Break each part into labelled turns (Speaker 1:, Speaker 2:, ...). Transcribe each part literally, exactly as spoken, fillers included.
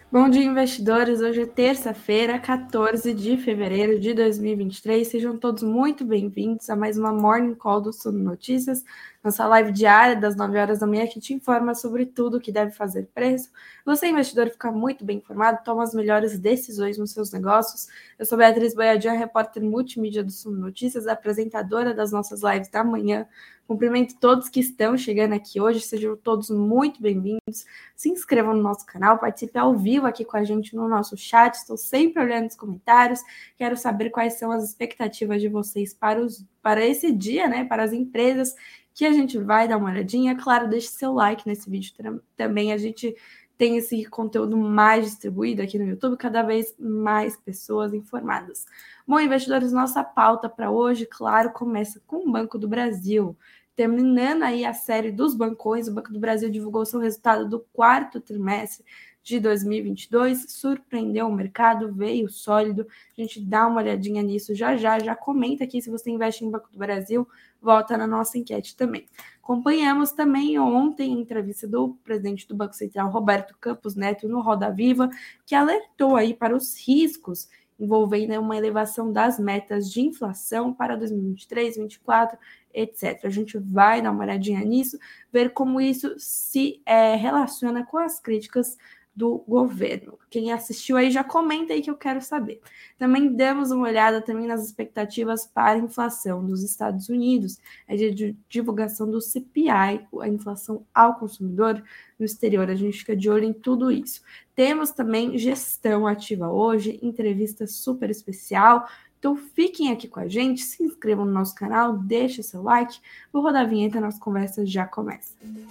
Speaker 1: Bom dia, investidores. Hoje é terça-feira, quatorze de fevereiro de dois mil e vinte e três. Sejam todos muito bem-vindos a mais uma Morning Call do Suno Notícias, nossa live diária das nove horas da manhã que te informa sobre tudo o que deve fazer preço. Você, investidor, fica muito bem informado, toma as melhores decisões nos seus negócios. Eu sou Beatriz Boiadian, repórter multimídia do Suno Notícias, apresentadora das nossas lives da manhã. Cumprimento todos que estão chegando aqui hoje, sejam todos muito bem-vindos. Se inscrevam no nosso canal, participe ao vivo aqui com a gente no nosso chat. Estou sempre olhando os comentários. Quero saber quais são as expectativas de vocês para, os, para esse dia, né? Para as empresas que a gente vai dar uma olhadinha. Claro, deixe seu like nesse vídeo também. A gente tem esse conteúdo mais distribuído aqui no YouTube, cada vez mais pessoas informadas. Bom, investidores, nossa pauta para hoje, claro, começa com o Banco do Brasil. Terminando aí a série dos bancões, o Banco do Brasil divulgou seu resultado do quarto trimestre de dois mil e vinte e dois, surpreendeu o mercado, veio sólido. A gente dá uma olhadinha nisso já já, já comenta aqui se você investe em Banco do Brasil, volta na nossa enquete também. Acompanhamos também ontem a entrevista do presidente do Banco Central, Roberto Campos Neto, no Roda Viva, que alertou aí para os riscos envolvendo uma elevação das metas de inflação para dois mil e vinte e três, dois mil e vinte e quatro, etcétera. A gente vai dar uma olhadinha nisso, ver como isso se é, relaciona com as críticas do governo. Quem assistiu aí já comenta aí que eu quero saber. Também damos uma olhada também nas expectativas para a inflação dos Estados Unidos, é de divulgação do C P I, a inflação ao consumidor no exterior. A gente fica de olho em tudo isso. Temos também gestão ativa hoje, entrevista super especial. Então fiquem aqui com a gente, se inscrevam no nosso canal, deixem seu like. Vou rodar a vinheta e a nossa conversa já começa.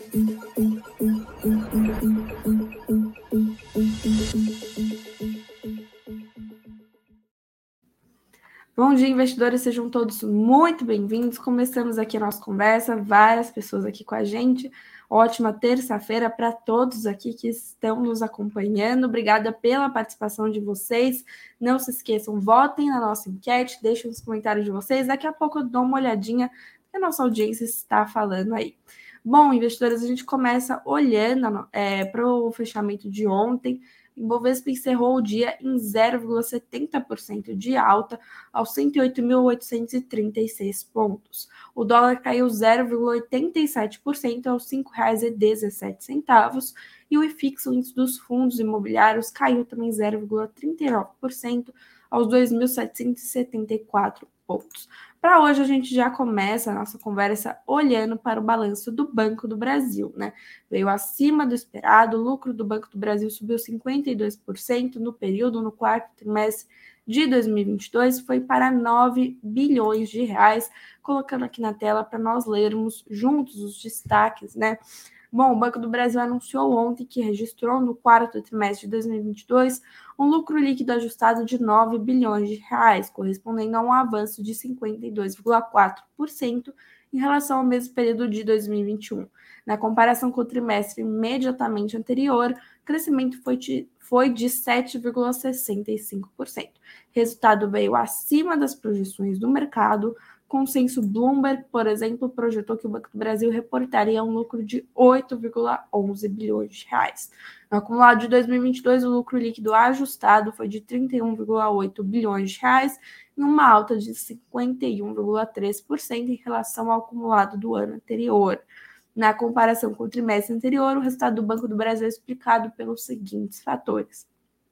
Speaker 1: Bom dia, investidores, sejam todos muito bem-vindos. Começamos aqui a nossa conversa, várias pessoas aqui com a gente. Ótima terça-feira para todos aqui que estão nos acompanhando. Obrigada pela participação de vocês. Não se esqueçam, votem na nossa enquete, deixem os comentários de vocês. Daqui a pouco eu dou uma olhadinha que a nossa audiência está falando aí. Bom, investidores, a gente começa olhando é, para o fechamento de ontem. O Ibovespa encerrou o dia em zero vírgula setenta por cento de alta, aos cento e oito mil oitocentos e trinta e seis pontos. O dólar caiu zero vírgula oitenta e sete por cento aos cinco reais e dezessete centavos, e o I F I X, o índice dos fundos imobiliários, caiu também zero vírgula trinta e nove por cento aos dois mil setecentos e setenta e quatro pontos. Para hoje, a gente já começa a nossa conversa olhando para o balanço do Banco do Brasil, né? Veio acima do esperado, o lucro do Banco do Brasil subiu cinquenta e dois por cento no período, no quarto trimestre de dois mil e vinte e dois, foi para nove bilhões de reais, colocando aqui na tela para nós lermos juntos os destaques, né? Bom, o Banco do Brasil anunciou ontem que registrou no quarto trimestre de dois mil e vinte e dois um lucro líquido ajustado de nove bilhões de reais, correspondendo a um avanço de cinquenta e dois vírgula quatro por cento em relação ao mesmo período de dois mil e vinte e um. Na comparação com o trimestre imediatamente anterior, o crescimento foi de, foi de sete vírgula sessenta e cinco por cento. Resultado veio acima das projeções do mercado. Consenso Bloomberg, por exemplo, projetou que o Banco do Brasil reportaria um lucro de oito vírgula onze bilhões de reais. No acumulado de dois mil e vinte e dois, o lucro líquido ajustado foi de trinta e um vírgula oito bilhões de reais, em uma alta de cinquenta e um vírgula três por cento em relação ao acumulado do ano anterior. Na comparação com o trimestre anterior, o resultado do Banco do Brasil é explicado pelos seguintes fatores: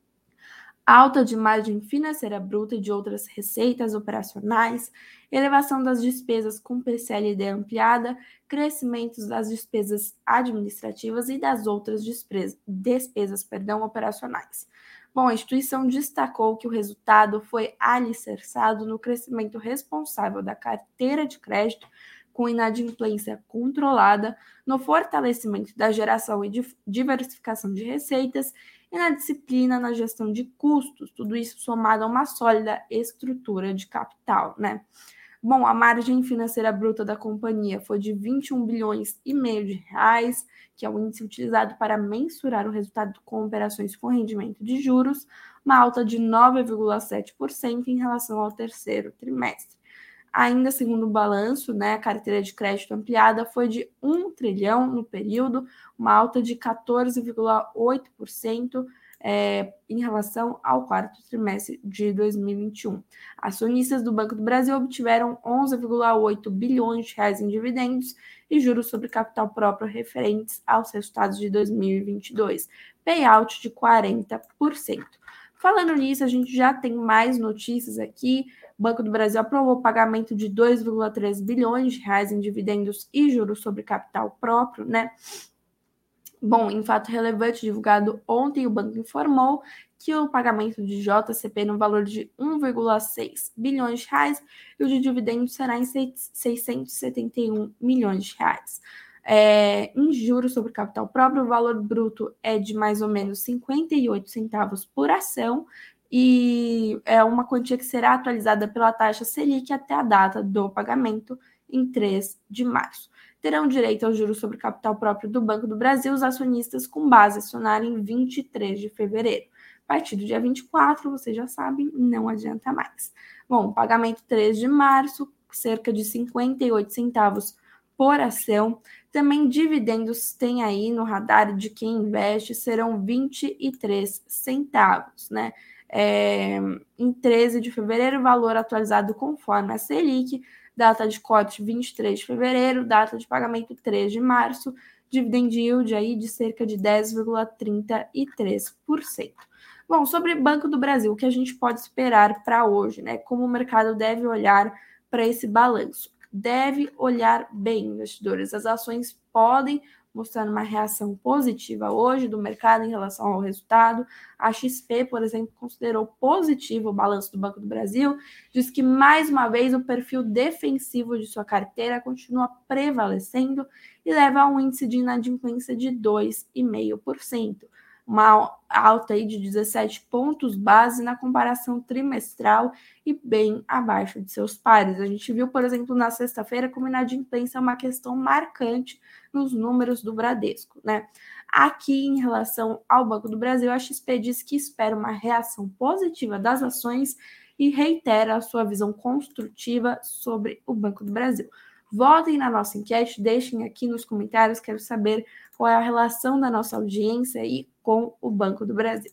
Speaker 1: alta de margem financeira bruta e de outras receitas operacionais, elevação das despesas com P C L D ampliada, crescimentos das despesas administrativas e das outras despesas, despesas perdão, operacionais. Bom, a instituição destacou que o resultado foi alicerçado no crescimento responsável da carteira de crédito, com inadimplência controlada, no fortalecimento da geração e diversificação de receitas e na disciplina na gestão de custos, tudo isso somado a uma sólida estrutura de capital, né? Bom, a margem financeira bruta da companhia foi de vinte e um bilhões e meio de reais, que é o índice utilizado para mensurar o resultado com operações com rendimento de juros, uma alta de nove vírgula sete por cento em relação ao terceiro trimestre. Ainda segundo o balanço, né, a carteira de crédito ampliada foi de um trilhão no período, uma alta de quatorze vírgula oito por cento é, em relação ao quarto trimestre de dois mil e vinte e um. Acionistas do Banco do Brasil obtiveram onze vírgula oito bilhões de reais em dividendos e juros sobre capital próprio referentes aos resultados de dois mil e vinte e dois, payout de quarenta por cento. Falando nisso, a gente já tem mais notícias aqui. O Banco do Brasil aprovou o pagamento de dois vírgula três bilhões de reais em dividendos e juros sobre capital próprio, né? Bom, em fato relevante divulgado ontem, o banco informou que o pagamento de J C P no valor de um vírgula seis bilhões de reais e o de dividendos será em seiscentos e setenta e um milhões de reais. É, em juros sobre capital próprio, o valor bruto é de mais ou menos cinquenta e oito centavos por ação e é uma quantia que será atualizada pela taxa Selic até a data do pagamento, em três de março. Terão direito ao juros sobre capital próprio do Banco do Brasil os acionistas com base acionária em vinte e três de fevereiro. A partir do dia vinte e quatro, vocês já sabem, não adianta mais. Bom, pagamento três de março, cerca de cinquenta e oito centavos por ação. Também dividendos tem aí no radar de quem investe, serão vinte e três centavos, né? É, em treze de fevereiro, valor atualizado conforme a Selic, data de corte vinte e três de fevereiro, data de pagamento três de março, dividend yield aí de cerca de dez vírgula trinta e três por cento. Bom, sobre Banco do Brasil, o que a gente pode esperar para hoje, né? Como o mercado deve olhar para esse balanço? Deve olhar bem, investidores. As ações podem mostrar uma reação positiva hoje do mercado em relação ao resultado. A X P, por exemplo, considerou positivo o balanço do Banco do Brasil, diz que, mais uma vez, o perfil defensivo de sua carteira continua prevalecendo e leva a um índice de inadimplência de dois vírgula cinco por cento. Uma alta aí de dezessete pontos base na comparação trimestral e bem abaixo de seus pares. A gente viu, por exemplo, na sexta-feira, como inadimplência é uma questão marcante nos números do Bradesco, né? Aqui, em relação ao Banco do Brasil, a X P diz que espera uma reação positiva das ações e reitera a sua visão construtiva sobre o Banco do Brasil. Votem na nossa enquete, deixem aqui nos comentários, quero saber qual é a relação da nossa audiência aí com o Banco do Brasil.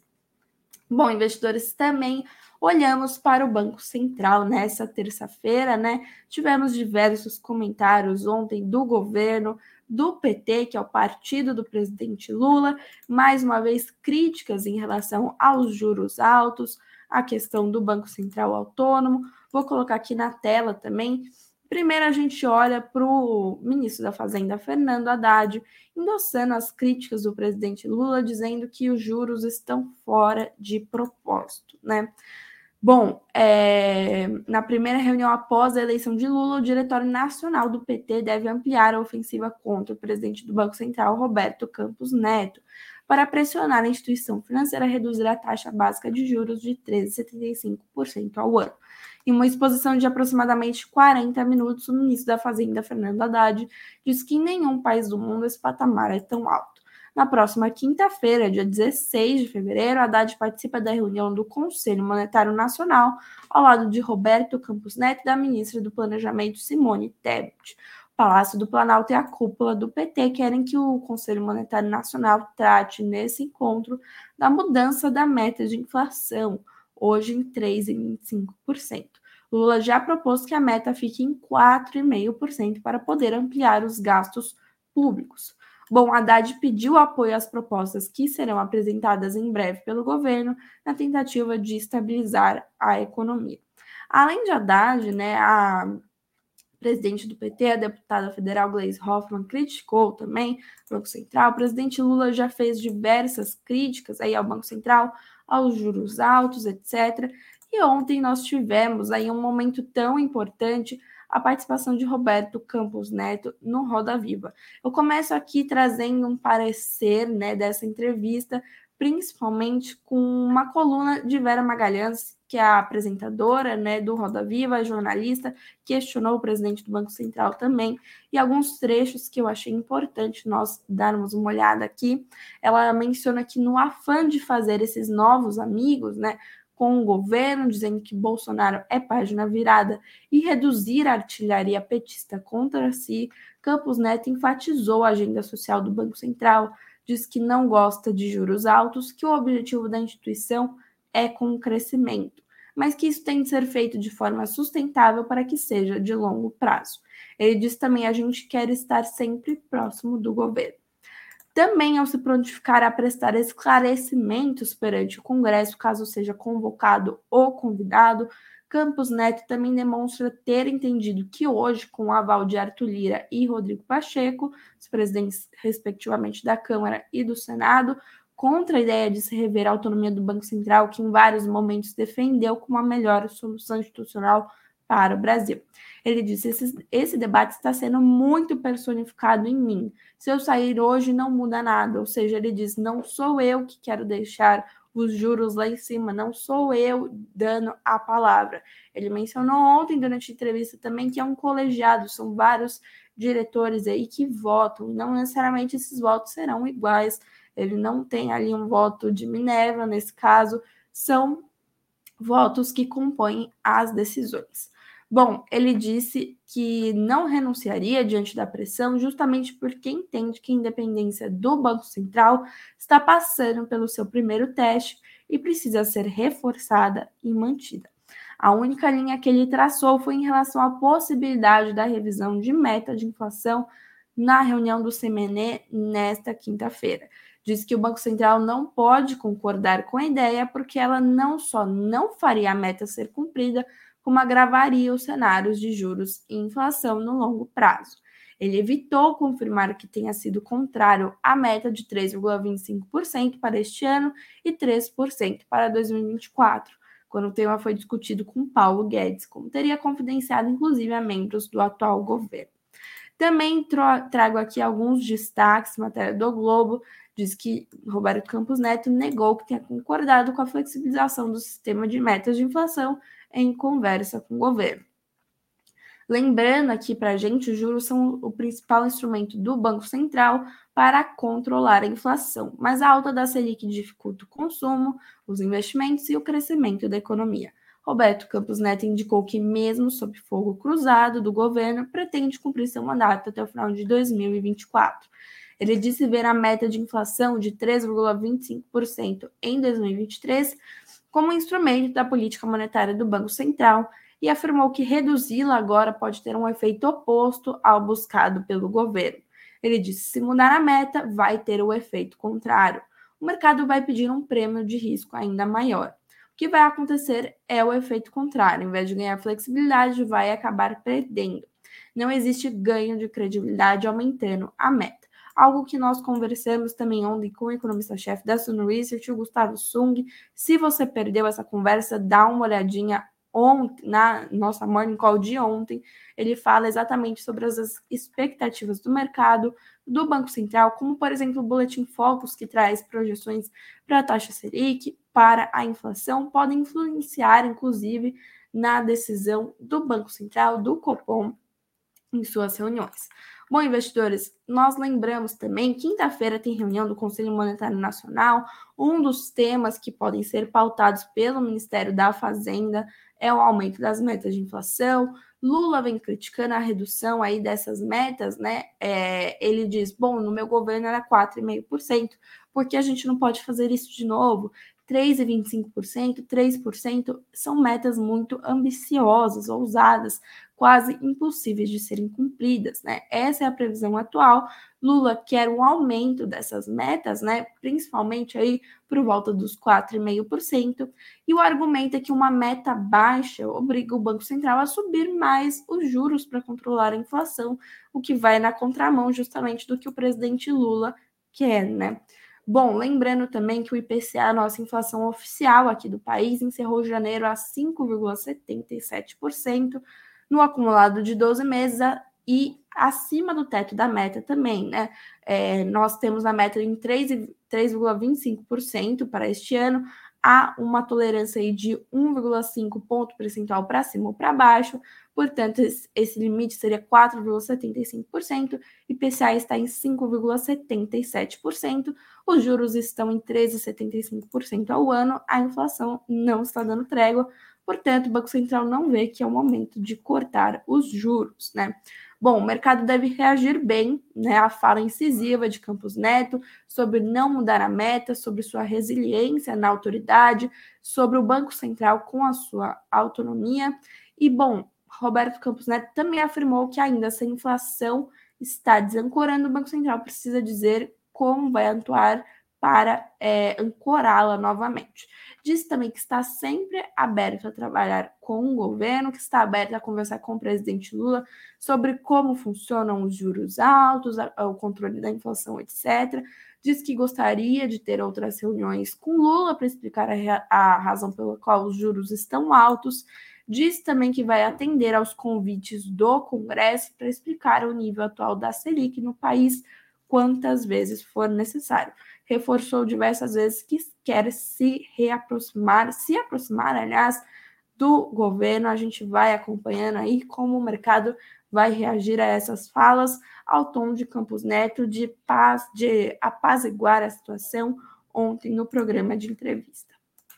Speaker 1: Bom, investidores, também olhamos para o Banco Central nessa terça-feira, né? Tivemos diversos comentários ontem do governo, do P T, que é o partido do presidente Lula, mais uma vez críticas em relação aos juros altos, a questão do Banco Central autônomo. Vou colocar aqui na tela também. Primeiro, a gente olha para o ministro da Fazenda, Fernando Haddad, endossando as críticas do presidente Lula, dizendo que os juros estão fora de propósito, né? Bom, é, na primeira reunião após a eleição de Lula, o Diretório Nacional do P T deve ampliar a ofensiva contra o presidente do Banco Central, Roberto Campos Neto, para pressionar a instituição financeira a reduzir a taxa básica de juros de treze vírgula setenta e cinco por cento ao ano. Em uma exposição de aproximadamente quarenta minutos, o ministro da Fazenda, Fernando Haddad, diz que em nenhum país do mundo esse patamar é tão alto. Na próxima quinta-feira, dia dezesseis de fevereiro, Haddad participa da reunião do Conselho Monetário Nacional, ao lado de Roberto Campos Neto e da ministra do Planejamento, Simone Tebet. O Palácio do Planalto e a cúpula do P T querem que o Conselho Monetário Nacional trate nesse encontro da mudança da meta de inflação, hoje em três vírgula vinte e cinco por cento. Lula já propôs que a meta fique em quatro vírgula cinco por cento para poder ampliar os gastos públicos. Bom, Haddad pediu apoio às propostas que serão apresentadas em breve pelo governo na tentativa de estabilizar a economia. Além de Haddad, né, a presidente do P T, a deputada federal Gleisi Hoffmann, criticou também o Banco Central. O presidente Lula já fez diversas críticas aí ao Banco Central, aos juros altos, etcétera. E ontem nós tivemos aí um momento tão importante, a participação de Roberto Campos Neto no Roda Viva. Eu começo aqui trazendo um parecer, né, dessa entrevista, principalmente com uma coluna de Vera Magalhães, que é a apresentadora, né, do Roda Viva, a jornalista, questionou o presidente do Banco Central também, e alguns trechos que eu achei importante nós darmos uma olhada aqui. Ela menciona que no afã de fazer esses novos amigos, né, com o governo, dizendo que Bolsonaro é página virada e reduzir a artilharia petista contra si, Campos Neto enfatizou a agenda social do Banco Central, diz que não gosta de juros altos, que o objetivo da instituição é com o crescimento, mas que isso tem de ser feito de forma sustentável para que seja de longo prazo. Ele diz também: a gente quer estar sempre próximo do governo. Também, ao se prontificar a prestar esclarecimentos perante o Congresso, caso seja convocado ou convidado, Campos Neto também demonstra ter entendido que hoje, com o aval de Arthur Lira e Rodrigo Pacheco, os presidentes respectivamente da Câmara e do Senado, contra a ideia de se rever a autonomia do Banco Central, que em vários momentos defendeu como a melhor solução institucional para o Brasil. Ele disse: esse, esse debate está sendo muito personificado em mim. Se eu sair hoje, não muda nada. Ou seja, ele diz: não sou eu que quero deixar os juros lá em cima, não sou eu dando a palavra. Ele mencionou ontem, durante a entrevista também, que é um colegiado, são vários diretores aí que votam, e não necessariamente esses votos serão iguais. Ele não tem ali um voto de Minerva, nesse caso, são votos que compõem as decisões. Bom, ele disse que não renunciaria diante da pressão, justamente porque entende que a independência do Banco Central está passando pelo seu primeiro teste e precisa ser reforçada e mantida. A única linha que ele traçou foi em relação à possibilidade da revisão de meta de inflação na reunião do C M N nesta quinta-feira. Diz que o Banco Central não pode concordar com a ideia porque ela não só não faria a meta ser cumprida, como agravaria os cenários de juros e inflação no longo prazo. Ele evitou confirmar que tenha sido contrário à meta de três vírgula vinte e cinco por cento para este ano e três por cento para dois mil e vinte e quatro, quando o tema foi discutido com Paulo Guedes, como teria confidenciado inclusive a membros do atual governo. Também trago aqui alguns destaques, matéria do Globo, diz que Roberto Campos Neto negou que tenha concordado com a flexibilização do sistema de metas de inflação em conversa com o governo. Lembrando aqui para a gente, os juros são o principal instrumento do Banco Central para controlar a inflação, mas a alta da Selic dificulta o consumo, os investimentos e o crescimento da economia. Roberto Campos Neto indicou que, mesmo sob fogo cruzado do governo, pretende cumprir seu mandato até o final de dois mil e vinte e quatro. Ele disse ver a meta de inflação de três vírgula vinte e cinco por cento em dois mil e vinte e três como instrumento da política monetária do Banco Central e afirmou que reduzi-la agora pode ter um efeito oposto ao buscado pelo governo. Ele disse: se mudar a meta, vai ter o efeito contrário. O mercado vai pedir um prêmio de risco ainda maior. O que vai acontecer é o efeito contrário. Em vez de ganhar flexibilidade, vai acabar perdendo. Não existe ganho de credibilidade aumentando a meta. Algo que nós conversamos também ontem com o economista-chefe da Suno Research, o Gustavo Sung. Se você perdeu essa conversa, dá uma olhadinha ontem, na nossa Morning Call de ontem. Ele fala exatamente sobre as expectativas do mercado, do Banco Central, como, por exemplo, o Boletim Focus, que traz projeções para a taxa Selic, para a inflação, podem influenciar, inclusive, na decisão do Banco Central, do Copom, em suas reuniões. Bom, investidores, nós lembramos também, quinta-feira tem reunião do Conselho Monetário Nacional. Um dos temas que podem ser pautados pelo Ministério da Fazenda é o aumento das metas de inflação. Lula vem criticando a redução aí dessas metas, né? É, ele diz: bom, no meu governo era quatro vírgula cinco por cento, porque a gente não pode fazer isso de novo? três vírgula vinte e cinco por cento, três por cento são metas muito ambiciosas, ousadas, quase impossíveis de serem cumpridas, né? Essa é a previsão atual. Lula quer um aumento dessas metas, né? Principalmente aí por volta dos quatro vírgula cinco por cento. E o argumento é que uma meta baixa obriga o Banco Central a subir mais os juros para controlar a inflação, o que vai na contramão justamente do que o presidente Lula quer, né? Bom, lembrando também que o I P C A, a nossa inflação oficial aqui do país, encerrou janeiro a cinco vírgula setenta e sete por cento no acumulado de doze meses e acima do teto da meta também, né? É, nós temos a meta em três vírgula vinte e cinco por cento para este ano, há uma tolerância aí de um vírgula cinco ponto percentual para cima ou para baixo, portanto, esse limite seria quatro vírgula setenta e cinco por cento, I P C A está em cinco vírgula setenta e sete por cento, os juros estão em treze vírgula setenta e cinco por cento ao ano, a inflação não está dando trégua, portanto, o Banco Central não vê que é o momento de cortar os juros, né? Bom, o mercado deve reagir bem, né, à fala incisiva de Campos Neto sobre não mudar a meta, sobre sua resiliência na autoridade, sobre o Banco Central com a sua autonomia. E, bom, Roberto Campos Neto também afirmou que ainda essa inflação está desancorando, o Banco Central precisa dizer como vai atuar para é, ancorá-la novamente. Disse também que está sempre aberto a trabalhar com o governo, que está aberto a conversar com o presidente Lula sobre como funcionam os juros altos, o controle da inflação, etcétera. Diz que gostaria de ter outras reuniões com Lula para explicar a, a razão pela qual os juros estão altos. Diz também que vai atender aos convites do Congresso para explicar o nível atual da Selic no país quantas vezes for necessário. Reforçou diversas vezes que quer se reaproximar, se aproximar, aliás, do governo. A gente vai acompanhando aí como o mercado vai reagir a essas falas, ao tom de Campos Neto de paz, de apaziguar a situação ontem no programa de entrevista.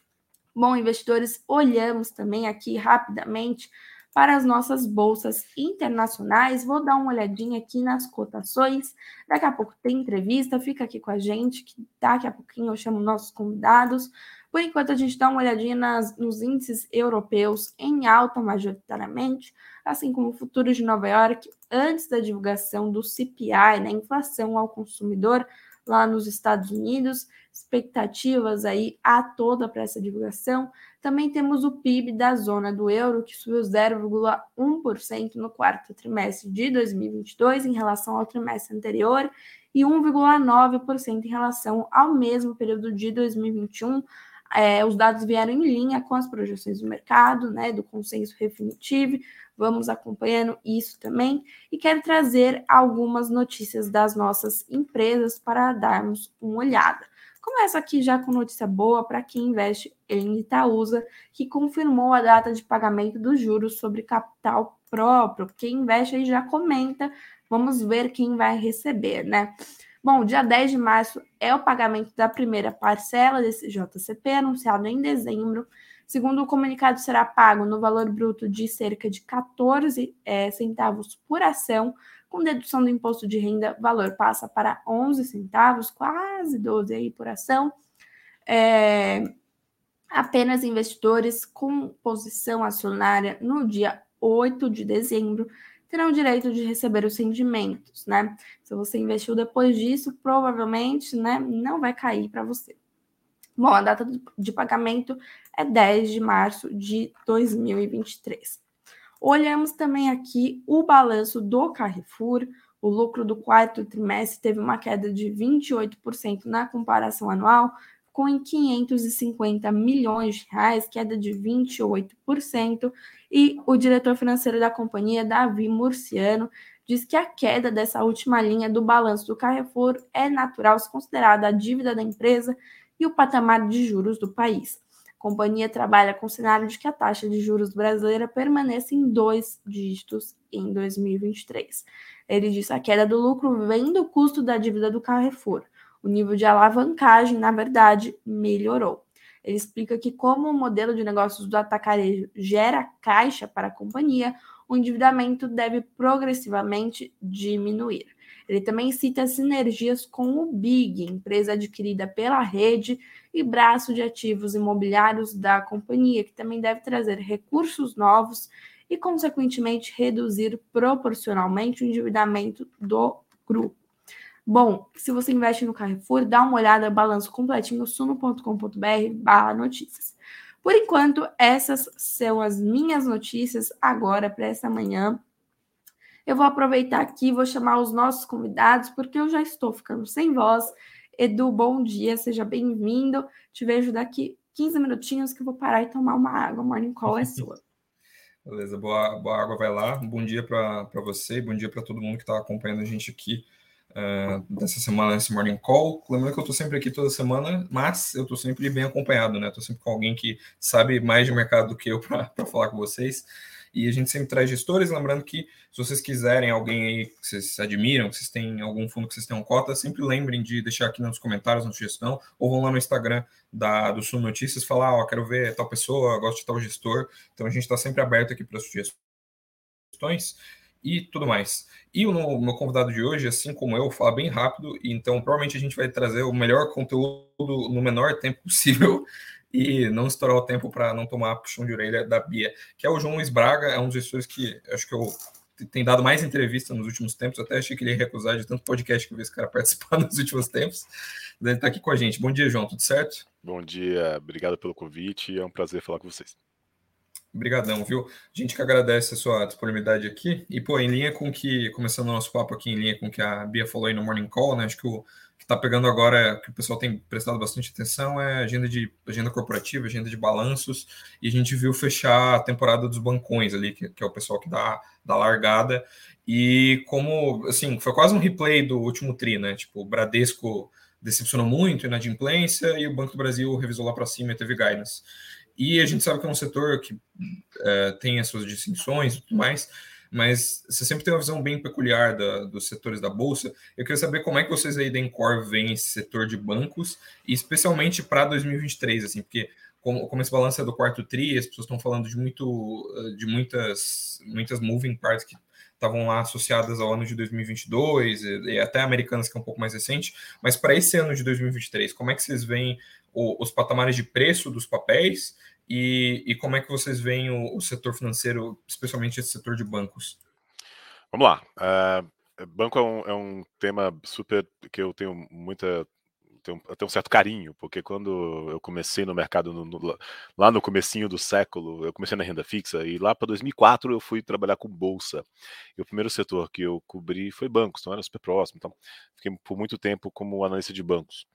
Speaker 1: Bom, investidores, olhamos também aqui rapidamente para as nossas bolsas internacionais. Vou dar uma olhadinha aqui nas cotações. Daqui a pouco tem entrevista, fica aqui com a gente, que daqui a pouquinho eu chamo nossos convidados. Por enquanto, a gente dá uma olhadinha nas, nos índices europeus em alta majoritariamente, assim como o futuro de Nova York, antes da divulgação do C P I, né, inflação ao consumidor, lá nos Estados Unidos, expectativas aí a toda para essa divulgação. Também temos o P I B da zona do euro, que subiu zero vírgula um por cento no quarto trimestre de dois mil e vinte e dois em relação ao trimestre anterior e um vírgula nove por cento em relação ao mesmo período de dois mil e vinte e um. É, os dados vieram em linha com as projeções do mercado, né, do consenso Refinitiv. Vamos acompanhando isso também. E quero trazer algumas notícias das nossas empresas para darmos uma olhada. Começo aqui já com notícia boa para quem investe em Itaúsa, que confirmou a data de pagamento dos juros sobre capital próprio. Quem investe aí já comenta. Vamos ver quem vai receber, né? Bom, dia dez de março é o pagamento da primeira parcela desse J C P, anunciado em dezembro. Segundo o comunicado, será pago no valor bruto de cerca de quatorze é, centavos por ação, com dedução do imposto de renda, o valor passa para onze centavos, quase doze aí por ação. É, apenas investidores com posição acionária no dia oito de dezembro terão direito de receber os rendimentos, né? Se você investiu depois disso, provavelmente, né, não vai cair para você. Bom, a data de pagamento é dez de março de dois mil e vinte e três. Olhamos também aqui o balanço do Carrefour. O lucro do quarto trimestre teve uma queda de vinte e oito por cento na comparação anual, com quinhentos e cinquenta milhões de reais, queda de vinte e oito por cento. E o diretor financeiro da companhia, Davi Murciano, diz que a queda dessa última linha do balanço do Carrefour é natural, se considerada a dívida da empresa e o patamar de juros do país. A companhia trabalha com o cenário de que a taxa de juros brasileira permaneça em dois dígitos em dois mil e vinte e três. Ele disse que a queda do lucro vem do custo da dívida do Carrefour. O nível de alavancagem, na verdade, melhorou. Ele explica que, como o modelo de negócios do atacarejo gera caixa para a companhia, o endividamento deve progressivamente diminuir. Ele também cita sinergias com o Big, empresa adquirida pela rede e braço de ativos imobiliários da companhia, que também deve trazer recursos novos e, consequentemente, reduzir proporcionalmente o endividamento do grupo. Bom, se você investe no Carrefour, dá uma olhada, balanço completinho, suno ponto com ponto br barra notícias. Por enquanto, essas são as minhas notícias agora para essa manhã. Eu vou aproveitar aqui, vou chamar os nossos convidados, porque eu já estou ficando sem voz. Edu, bom dia, seja bem-vindo. Te vejo daqui quinze minutinhos que eu vou parar e tomar uma água. Morning Call é sua.
Speaker 2: Beleza, boa, boa água vai lá. Um bom dia para você, bom dia para todo mundo que está acompanhando a gente aqui uh, dessa semana, nesse Morning Call. Lembrando que eu estou sempre aqui toda semana, mas eu estou sempre bem acompanhado, né? Estou sempre com alguém que sabe mais de mercado do que eu para falar com vocês. E a gente sempre traz gestores, lembrando que se vocês quiserem alguém aí que vocês admiram, que vocês têm algum fundo que vocês tenham cota, sempre lembrem de deixar aqui nos comentários, na sugestão, ou vão lá no Instagram da, do Suno Notícias falar, ó, quero ver tal pessoa, gosto de tal gestor. Então a gente está sempre aberto aqui para sugestões. e tudo mais. E o meu convidado de hoje, assim como eu, fala bem rápido, então provavelmente a gente vai trazer o melhor conteúdo no menor tempo possível e não estourar o tempo para não tomar puxão de orelha da Bia, que é o João Luiz Braga, é um dos gestores que acho que eu tem dado mais entrevista nos últimos tempos, até achei que ele ia recusar de tanto podcast que eu vi esse cara participar nos últimos tempos. Ele está aqui com a gente. Bom dia, João, tudo certo?
Speaker 3: Bom dia, obrigado pelo convite, é um prazer falar com vocês.
Speaker 2: Obrigadão, viu? A gente que agradece a sua disponibilidade aqui. E, pô, em linha com que, começando o nosso papo aqui, em linha com o que a Bia falou aí no Morning Call, né? Acho que o que está pegando agora, que o pessoal tem prestado bastante atenção, é agenda de agenda corporativa, agenda de balanços. E a gente viu fechar a temporada dos bancões ali, que, que é o pessoal que dá, dá largada. E como, assim, foi quase um replay do último tri, né? Tipo, o Bradesco decepcionou muito, inadimplência, e o Banco do Brasil revisou lá para cima e teve guidance. E a gente sabe que é um setor que é, tem as suas distinções e tudo mais, mas você sempre tem uma visão bem peculiar da, dos setores da Bolsa. Eu queria saber como é que vocês aí da Encore veem esse setor de bancos, e especialmente para dois mil e vinte e três, assim, porque como, como esse balanço é do quarto tri, as pessoas estão falando de, muito, de muitas, muitas moving parts que estavam lá associadas ao ano de dois mil e vinte e dois, e, e até Americanas, que é um pouco mais recente, mas para esse ano de dois mil e vinte e três, como é que vocês veem o, os patamares de preço dos papéis e, e como é que vocês veem o, o setor financeiro, especialmente esse setor de bancos?
Speaker 3: Vamos lá. Uh, banco é um, é um tema super que eu tenho muita tenho, eu tenho um certo carinho, porque quando eu comecei no mercado no, no, lá no comecinho do século, eu comecei na renda fixa e lá para dois mil e quatro eu fui trabalhar com bolsa. E o primeiro setor que eu cobri foi bancos, então era super próximo. Então fiquei por muito tempo como analista de bancos.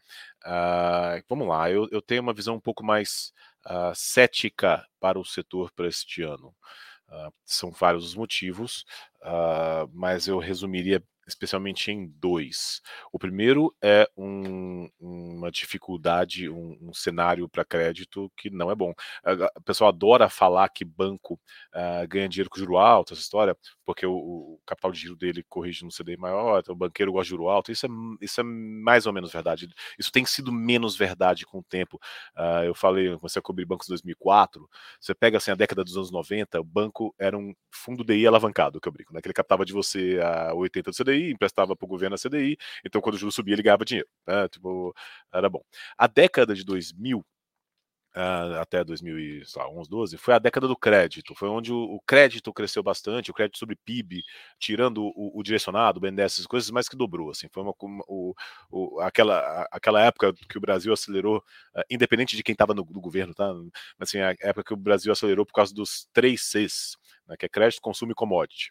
Speaker 3: Uh, vamos lá, eu, eu tenho uma visão um pouco mais uh, cética para o setor para este ano. Uh, são vários os motivos, uh, mas eu resumiria especialmente em dois. O primeiro é um, uma dificuldade, um, um cenário para crédito que não é bom. O pessoal adora falar que banco uh, ganha dinheiro com juro alto, essa história, porque o, o capital de giro dele corrige no C D I maior, então o banqueiro gosta de juro alto. Isso é, isso é mais ou menos verdade. Isso tem sido menos verdade com o tempo. Uh, eu falei, eu comecei a cobrir bancos em dois mil e quatro, você pega assim, a década dos anos noventa, o banco era um fundo D I alavancado, que eu brinco, né? Que ele captava de você a oitenta do C D I, emprestava para o governo a C D I, então quando o juro subia ele ganhava dinheiro, né? Tipo, era bom. A década de dois mil Uh, até dois mil e onze, doze, foi a década do crédito, foi onde o, o crédito cresceu bastante, o crédito sobre P I B, tirando o, o direcionado, o B N D E S, essas coisas, mais que dobrou, assim, foi uma, uma o, o, aquela, aquela época que o Brasil acelerou, uh, independente de quem estava no, no governo, tá? Mas assim, a época que o Brasil acelerou por causa dos três Cs, né, que é crédito, consumo e commodity.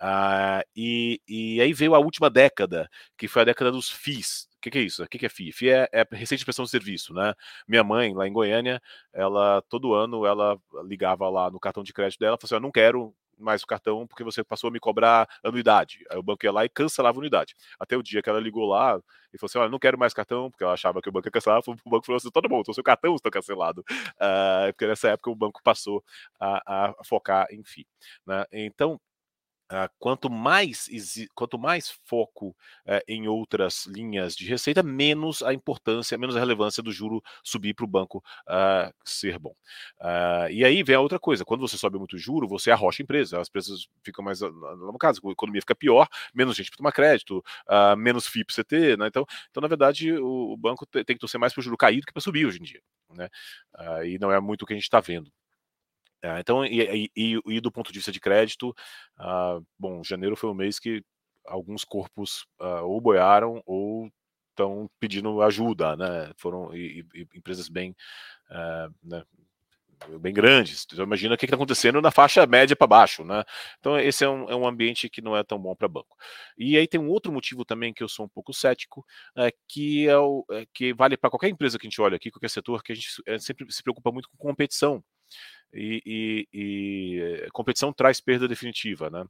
Speaker 3: Uh, e, e aí veio a última década, que foi a década dos F I Is. O que, que é isso? O que, que é F I I? F I I é, é Receita de Prestação de Serviço, né? Minha mãe, lá em Goiânia, ela, todo ano, ela ligava lá no cartão de crédito dela e falou assim, eu não quero mais o cartão porque você passou a me cobrar anuidade. Aí o banco ia lá e cancelava a anuidade. Até o dia que ela ligou lá e falou assim, olha, não quero mais cartão, porque ela achava que o banco ia cancelar, o banco falou assim, todo bom, então seu cartão está cancelado. Uh, porque nessa época o banco passou a, a focar em F I I. Né? Então, Uh, quanto mais quanto mais foco uh, em outras linhas de receita, menos a importância, menos a relevância do juro subir para o banco uh, ser bom. Uh, e aí vem a outra coisa, quando você sobe muito juro, você arrocha a empresa, as empresas ficam mais, no caso, a economia fica pior, menos gente para tomar crédito, uh, menos F I I para você ter, né? então, então, na verdade, o, o banco tem que torcer mais para o juro cair do que para subir hoje em dia. Né? Uh, e não é muito o que a gente está vendo. É, então, e, e, e do ponto de vista de crédito, uh, bom, janeiro foi um mês que alguns corpos uh, ou boiaram ou estão pedindo ajuda, né? Foram e, e, empresas bem, uh, né? bem grandes. Então, imagina o que está acontecendo na faixa média para baixo, né? Então, esse é um, é um ambiente que não é tão bom para banco. E aí tem um outro motivo também que eu sou um pouco cético, é, que, é o, é, que vale para qualquer empresa que a gente olha aqui, qualquer setor, que a gente é, sempre se preocupa muito com competição. E, e, e competição traz perda definitiva, né?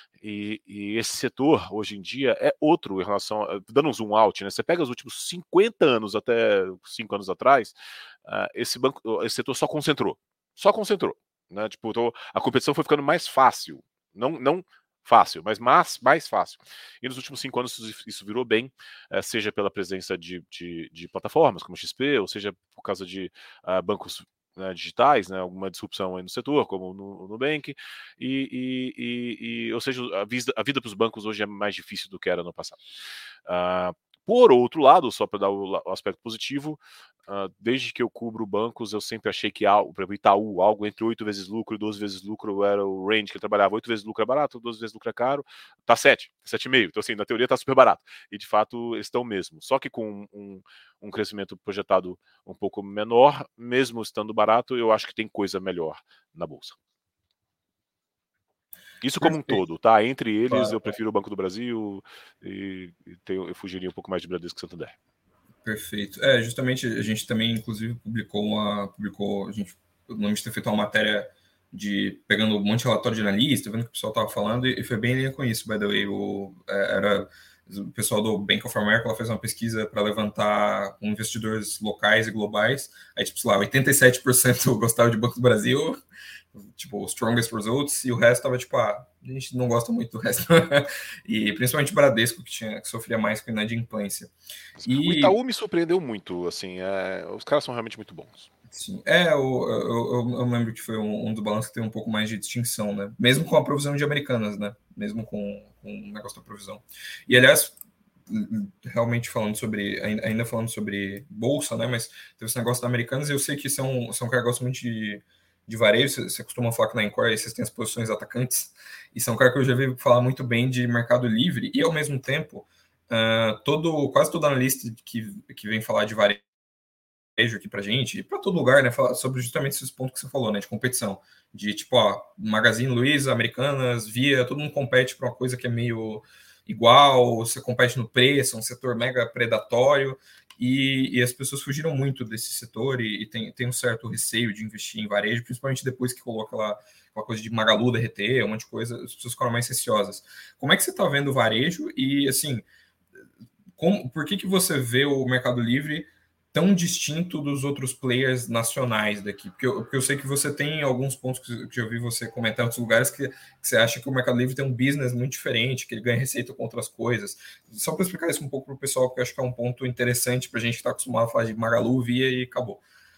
Speaker 3: E, e esse setor hoje em dia é outro em relação, a, dando um zoom out, né? Você pega os últimos cinquenta anos até cinco anos atrás, uh, esse banco, esse setor só concentrou, só concentrou, né? Tipo, então, a competição foi ficando mais fácil, não, não fácil, mas mais, mais fácil. E nos últimos cinco anos isso, isso virou bem, uh, seja pela presença de, de, de plataformas como X P, ou seja por causa de uh, bancos né, digitais, né, alguma disrupção aí no setor, como no Nubank, e, e, e, e, ou seja, a vida, a vida para os bancos hoje é mais difícil do que era no passado. Uh, por outro lado, só para dar o, o aspecto positivo, uh, desde que eu cubro bancos, eu sempre achei que algo, para o Itaú, algo entre oito vezes lucro e doze vezes lucro era o range que ele trabalhava. oito vezes lucro é barato, doze vezes lucro é caro, tá sete, sete vírgula cinco. Então, assim, na teoria tá super barato. E, de fato, estão mesmo. Só que com um, um crescimento projetado um pouco menor, mesmo estando barato, eu acho que tem coisa melhor na Bolsa. Isso como um todo, tá? Entre eles, claro, eu prefiro o Banco do Brasil e, e tenho, eu fugiria um pouco mais de Bradesco e Santander.
Speaker 2: Perfeito. É, justamente, a gente também, inclusive, publicou uma... Publicou, a gente, o nome de ter feito uma matéria de pegando um monte de relatório de analista, vendo o que o pessoal estava falando, e foi bem em linha com isso, by the way. O, era, o pessoal do Bank of America ela fez uma pesquisa para levantar com investidores locais e globais. Aí, tipo, sei lá, oitenta e sete por cento gostava de Banco do Brasil, tipo, strongest results, e o resto tava tipo, ah, a gente não gosta muito do resto. E principalmente o Bradesco, que, tinha, que sofria mais com inadimplência.
Speaker 3: E... O Itaú me surpreendeu muito, assim, é, os caras são realmente muito bons.
Speaker 2: Sim, é, eu, eu, eu lembro que foi um, um dos balanços que tem um pouco mais de distinção, né? Mesmo com a provisão de Americanas, né? Mesmo com, com o negócio da provisão. E, aliás, realmente falando sobre, ainda falando sobre bolsa, né? Mas teve esse negócio da Americanas, e eu sei que são, são caras que gostam muito de, de varejo, você, você costuma falar que na Encore vocês têm as posições atacantes, e são caras que eu já vi falar muito bem de Mercado Livre, e ao mesmo tempo, uh, todo, quase todo analista que, que vem falar de varejo aqui pra gente, e para todo lugar, né, falar sobre justamente esses pontos que você falou, né, de competição, de tipo, ó, Magazine Luiza, Americanas, Via, todo mundo compete para uma coisa que é meio igual, você compete no preço, é um setor mega predatório, e, e as pessoas fugiram muito desse setor e, e tem, tem um certo receio de investir em varejo, principalmente depois que coloca lá uma coisa de Magalu, D R T, um monte de coisa, as pessoas ficaram mais receosas. Como é que você está vendo o varejo e, assim, como, por que que você vê o Mercado Livre tão distinto dos outros players nacionais daqui? Porque eu, porque eu sei que você tem alguns pontos que, que eu vi você comentar em outros lugares que, que você acha que o Mercado Livre tem um business muito diferente, que ele ganha receita com outras coisas. Só para explicar isso um pouco para o pessoal, porque eu acho que é um ponto interessante para a gente que está acostumado a falar de Magalu, Via e acabou.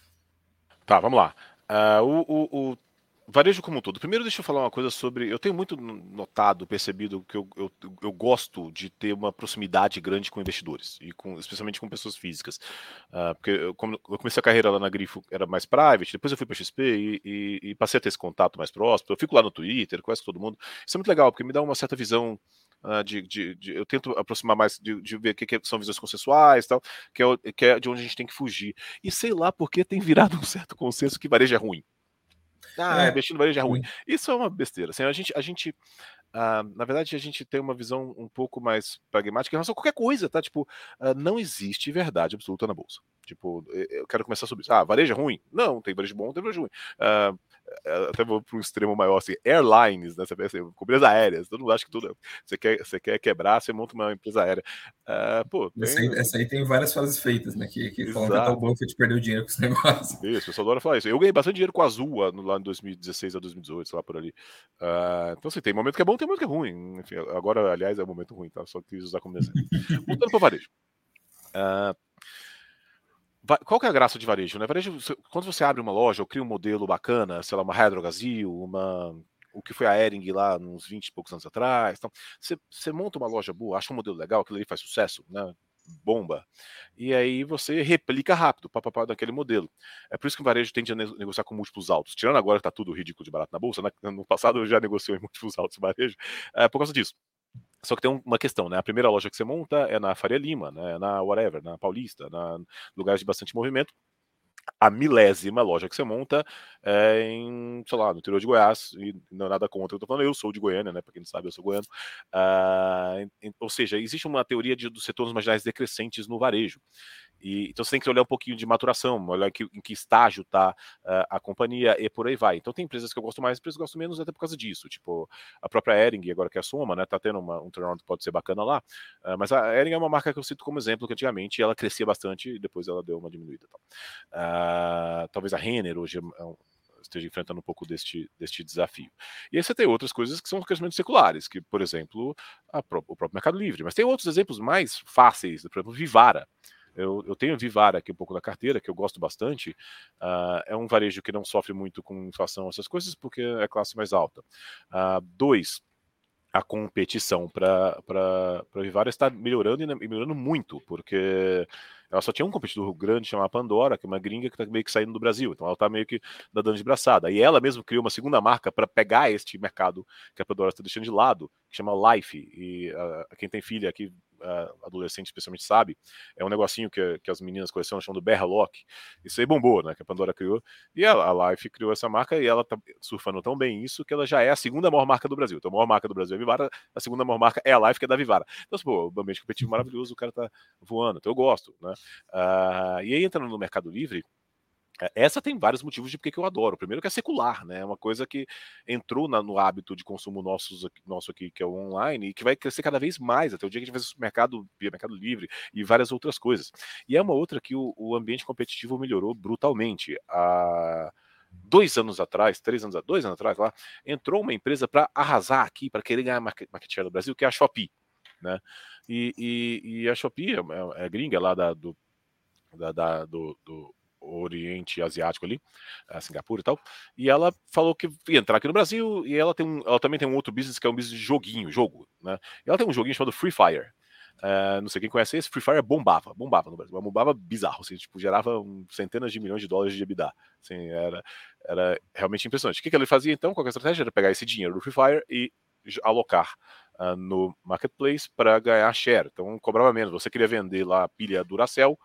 Speaker 3: Tá, vamos lá. Uh, o, o, o varejo como um todo. Primeiro, deixa eu falar uma coisa sobre... Eu tenho muito notado, percebido que eu, eu, eu gosto de ter uma proximidade grande com investidores, e com, especialmente com pessoas físicas. Uh, porque eu, como eu comecei a carreira lá na Grifo, era mais private, depois eu fui para a X P e, e, e passei a ter esse contato mais próximo. Eu fico lá no Twitter, conheço todo mundo. Isso é muito legal, porque me dá uma certa visão... Uh, de, de, de, eu tento aproximar mais de, de ver o que, que são visões consensuais, tal, que é, que é de onde a gente tem que fugir. E sei lá porque tem virado um certo consenso que varejo é ruim. Ah, é. investir no varejo é ruim. Isso é uma besteira. Assim, a gente, a gente uh, na verdade, a gente tem uma visão um pouco mais pragmática em relação a qualquer coisa, tá? Tipo, uh, não existe verdade absoluta na bolsa. Tipo, eu quero começar sobre isso. Ah, varejo é ruim? Não, tem varejo bom, tem varejo ruim. Uh, até vou para um extremo maior, assim, airlines, né? Você pensa, empresas aéreas, todo mundo acha que tudo. Você quer, você quer quebrar, você monta uma empresa aérea. Uh, pô, tem...
Speaker 2: essa, aí, essa aí tem várias fases feitas, né? Que, que falam que até o Buffett perdeu dinheiro com esse negócio.
Speaker 3: Isso, o pessoal adora falar isso. Eu ganhei bastante dinheiro com a Azul lá em dois mil e dezesseis a dois mil e dezoito, sei lá por ali. Uh, então, assim, tem momento que é bom, tem momento que é ruim. Enfim, agora, aliás, é um momento ruim, tá? Só quis usar como exemplo. Voltando para o varejo. Uh, Qual que é a graça de varejo, né? Varejo, quando você abre uma loja ou cria um modelo bacana, sei lá, uma Hydrogazil, uma... o que foi a Hering lá uns vinte e poucos anos atrás, então, você, você monta uma loja boa, acha um modelo legal, aquilo ali faz sucesso, né? Bomba. E aí você replica rápido, papapá, daquele modelo. É por isso que o varejo tende a negociar com múltiplos altos. Tirando agora que tá tudo ridículo de barato na bolsa, né? No passado eu já negociei em múltiplos altos varejo, é por causa disso. Só que tem uma questão, né? A primeira loja que você monta é na Faria Lima, né? Na whatever, na Paulista, na lugares de bastante movimento. A milésima loja que você monta é em, sei lá, no interior de Goiás, e não é nada contra, eu tô falando, eu sou de Goiânia, né? Pra quem não sabe, eu sou goiano. Uh, ou seja, existe uma teoria de, dos setores marginais decrescentes no varejo. E, então você tem que olhar um pouquinho de maturação, olhar em que, em que estágio está uh, a companhia e por aí vai. Então tem empresas que eu gosto mais, empresas que eu gosto menos, até por causa disso. Tipo, a própria Hering, agora que é a Soma, né, tá tendo uma, um turnaround que pode ser bacana lá. Uh, mas a Hering é uma marca que eu cito como exemplo, que antigamente ela crescia bastante e depois ela deu uma diminuída. Uh, talvez a Renner hoje é um, esteja enfrentando um pouco deste, deste desafio. E aí você tem outras coisas que são crescimentos seculares, que, por exemplo, a, o próprio Mercado Livre. Mas tem outros exemplos mais fáceis, por exemplo, Vivara. Eu, eu tenho a Vivara aqui um pouco na carteira, que eu gosto bastante. Uh, é um varejo que não sofre muito com inflação, essas coisas, porque é classe mais alta. Uh, dois, a competição para a Vivara está melhorando e melhorando muito, porque ela só tinha um competidor grande chamado Pandora, que é uma gringa que está meio que saindo do Brasil, então ela está meio que nadando de braçada. E ela mesmo criou uma segunda marca para pegar este mercado que a Pandora está deixando de lado, que chama Life. E uh, quem tem filha aqui, uh, adolescente especialmente, sabe, é um negocinho que, que as meninas colecionam, chamam do Bear Lock. Isso aí bombou, né, que a Pandora criou. E a, a Life criou essa marca e ela está surfando tão bem isso que ela já é a segunda maior marca do Brasil. Então a maior marca do Brasil é a Vivara, a segunda maior marca é a Life, que é da Vivara. Então, pô, o ambiente competitivo maravilhoso, o cara tá voando. Então eu gosto, né? Uh, e aí, entrando no Mercado Livre, essa tem vários motivos de porque que eu adoro. Primeiro que é secular, né? É uma coisa que entrou na, no hábito de consumo nossos, nosso aqui, que é o online, e que vai crescer cada vez mais, até o dia que a gente vai fazer mercado via Mercado Livre e várias outras coisas. E é uma outra que o, o ambiente competitivo melhorou brutalmente. Há dois anos atrás, três anos, dois anos atrás, lá, entrou uma empresa para arrasar aqui, para querer ganhar market, market share no Brasil, que é a Shopee, né? E, e, e a Shopee é, é gringa lá da, do, da, da, do, do Oriente Asiático ali, Singapura e tal, e ela falou que ia entrar aqui no Brasil, e ela, tem um, ela também tem um outro business que é um business de joguinho, jogo, né? E ela tem um joguinho chamado Free Fire. Uh, não sei quem conhece esse, Free Fire bombava, bombava no Brasil, bombava bizarro, assim, tipo, gerava um, centenas de milhões de dólares de EBITDA, assim, era, era realmente impressionante. O que, que ele fazia então? Qual que a estratégia? Era pegar esse dinheiro do Free Fire e alocar uh, no marketplace para ganhar share, então cobrava menos. Você queria vender lá a pilha Duracell,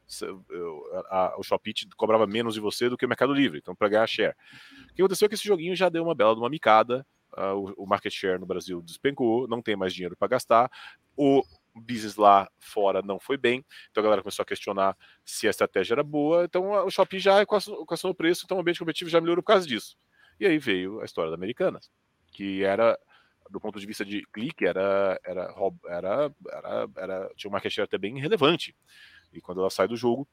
Speaker 3: a, a, o Shopee cobrava menos de você do que o Mercado Livre, então para ganhar share. O que aconteceu é que esse joguinho já deu uma bela de uma micada, uh, o, o market share no Brasil despencou, não tem mais dinheiro para gastar, o business lá fora não foi bem, então a galera começou a questionar se a estratégia era boa, então o Shopee já equacionou o preço, então o ambiente competitivo já melhorou por causa disso. E aí veio a história da Americanas, que era, do ponto de vista de clique, era, era, era, era, era tinha um market share até bem relevante. E quando ela sai do jogo,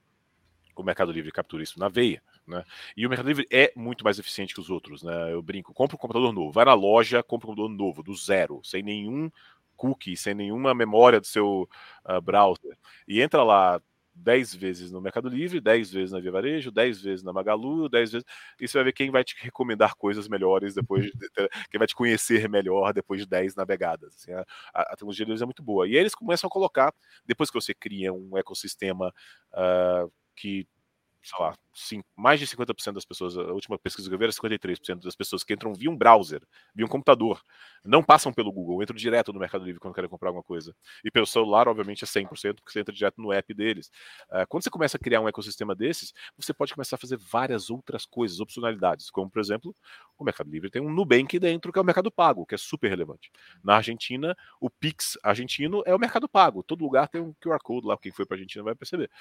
Speaker 3: o Mercado Livre captura isso na veia, né? E o Mercado Livre é muito mais eficiente que os outros, né? Eu brinco, compra um computador novo, vai na loja, compra um computador novo, do zero, sem nenhum cookie, sem nenhuma memória do seu uh, browser, e entra lá dez vezes no Mercado Livre, dez vezes na Via Varejo, dez vezes na Magalu, dez vezes, e você vai ver quem vai te recomendar coisas melhores depois, de, quem vai te conhecer melhor depois de dez navegadas. Assim, a, a tecnologia deles é muito boa. E aí eles começam a colocar, depois que você cria um ecossistema uh, que, sei lá, sim, mais de cinquenta por cento das pessoas, a última pesquisa que eu vi era cinquenta e três por cento das pessoas que entram via um browser, via um computador, não passam pelo Google, entram direto no Mercado Livre quando querem comprar alguma coisa. E pelo celular, obviamente, é cem por cento, porque você entra direto no app deles. Uh, quando você começa a criar um ecossistema desses, você pode começar a fazer várias outras coisas, opcionalidades, como, por exemplo, o Mercado Livre tem um Nubank dentro, que é o Mercado Pago, que é super relevante. Na Argentina, o Pix argentino é o Mercado Pago. Todo lugar tem um Q R Code lá, quem foi para a Argentina vai perceber.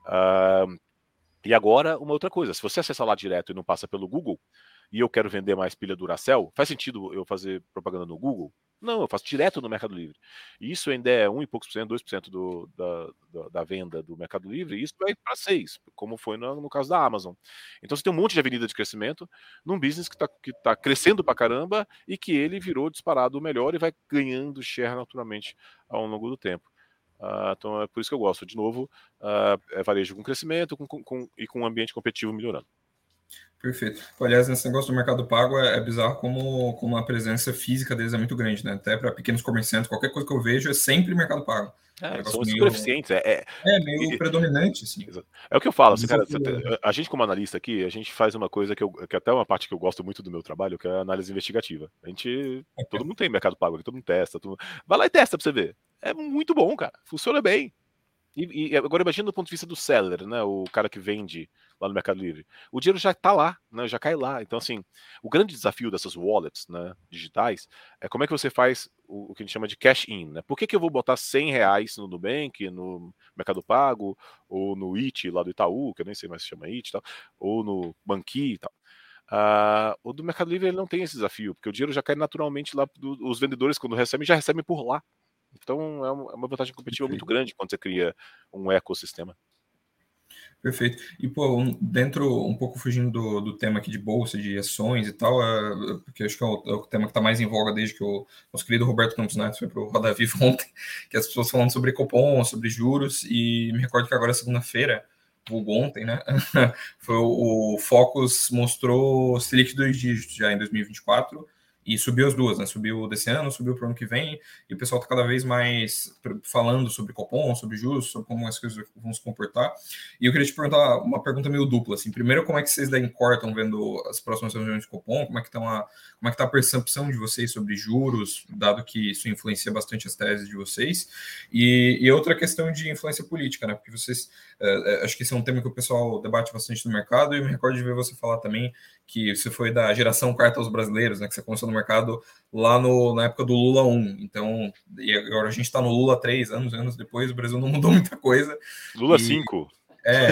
Speaker 3: Uh, E agora, uma outra coisa, se você acessar lá direto e não passa pelo Google, e eu quero vender mais pilha Duracell, faz sentido eu fazer propaganda no Google? Não, eu faço direto no Mercado Livre. E isso ainda é um e poucos por cento, dois por cento do, da, da, da venda do Mercado Livre, e isso vai para seis, como foi no, no caso da Amazon. Então você tem um monte de avenida de crescimento num business que está que tá crescendo pra caramba e que ele virou disparado o melhor e vai ganhando share naturalmente ao longo do tempo. Uh, então é por isso que eu gosto. De novo, uh, é varejo com crescimento com, com, com, e com um ambiente competitivo melhorando.
Speaker 2: Perfeito. Aliás, esse negócio do Mercado Pago é, é bizarro como, como a presença física deles é muito grande, né? Até para pequenos comerciantes, qualquer coisa que eu vejo é sempre Mercado Pago.
Speaker 3: É,
Speaker 2: é
Speaker 3: são
Speaker 2: meio,
Speaker 3: super eficientes. É, é,
Speaker 2: é meio e, predominante, assim.
Speaker 3: É o que eu falo. Assim, cara, a gente, como analista aqui, a gente faz uma coisa que, eu, que até é uma parte que eu gosto muito do meu trabalho, que é a análise investigativa. A gente. Todo mundo tem Mercado Pago, todo mundo testa. Todo mundo... Vai lá e testa pra você ver. É muito bom, cara. Funciona bem. E, e agora imagina do ponto de vista do seller, né, o cara que vende lá no Mercado Livre. O dinheiro já está lá, né, já cai lá. Então, assim, o grande desafio dessas wallets, né, digitais é como é que você faz o, o que a gente chama de cash in. Né? Por que, que eu vou botar cem reais no Nubank, no Mercado Pago, ou no I T lá do Itaú, que eu nem sei mais se chama I T, tal, ou no Banqui e tal. Uh, o do Mercado Livre ele não tem esse desafio, porque o dinheiro já cai naturalmente lá, do, os vendedores quando recebem, já recebem por lá. Então é uma vantagem competitiva muito grande quando você cria um ecossistema.
Speaker 2: Perfeito. E, pô, um- dentro, um pouco fugindo do, do tema aqui de bolsa, de ações e tal, é, porque acho que é o, é o tema que está mais em voga desde que o nosso querido Roberto Campos Neto foi para o Roda Viva ontem, que as pessoas falando sobre Copom, sobre juros, e me recordo que agora, segunda-feira, vulgo ontem, né, foi o, o Focus mostrou Selic dois dígitos já em dois mil e vinte e quatro, e subiu as duas, né? Subiu desse ano, subiu para o ano que vem, e o pessoal está cada vez mais falando sobre Copom, sobre juros, sobre como as coisas vão se comportar. E eu queria te perguntar uma pergunta meio dupla, assim. Primeiro, como é que vocês da Incor estão vendo as próximas reuniões de Copom? Como é que estão a, como é que está a percepção de vocês sobre juros, dado que isso influencia bastante as teses de vocês? E, e outra questão de influência política, né? Porque vocês, é, acho que esse é um tema que o pessoal debate bastante no mercado, e eu me recordo de ver você falar também que você foi da geração carta aos brasileiros, né? Que você começou no mercado lá no, na época do Lula um. Então, e agora a gente está no Lula três anos, anos depois, o Brasil não mudou muita coisa.
Speaker 3: Lula cinco.
Speaker 2: É,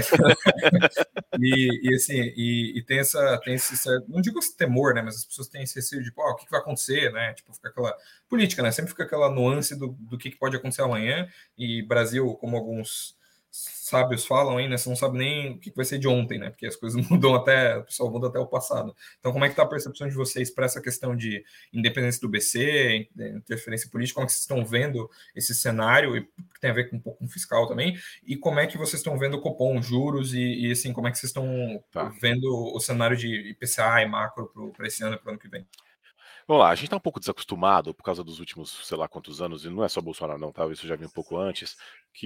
Speaker 2: e, e assim, e, e tem essa, tem esse certo, não digo esse temor, né, mas as pessoas têm esse receio de, pô, o que, que vai acontecer, né, tipo, fica aquela política, né, sempre fica aquela nuance do, do que, que pode acontecer amanhã, e Brasil, como alguns sábios falam aí, né, você não sabe nem o que, que vai ser de ontem, né, porque as coisas mudam até, o pessoal muda até o passado. Então, como é que tá a percepção de vocês para essa questão de independência do B C, interferência política, como é que vocês estão vendo esse cenário, e que tem a ver com um pouco com fiscal também, e como é que vocês estão vendo o Copom, juros, e, e assim, como é que vocês estão
Speaker 3: Tá.
Speaker 2: vendo o cenário de I P C A e macro para esse ano e para o ano que vem?
Speaker 3: Vamos lá, a gente está um pouco desacostumado por causa dos últimos, sei lá quantos anos, e não é só Bolsonaro não, tá? Isso já vi um pouco antes,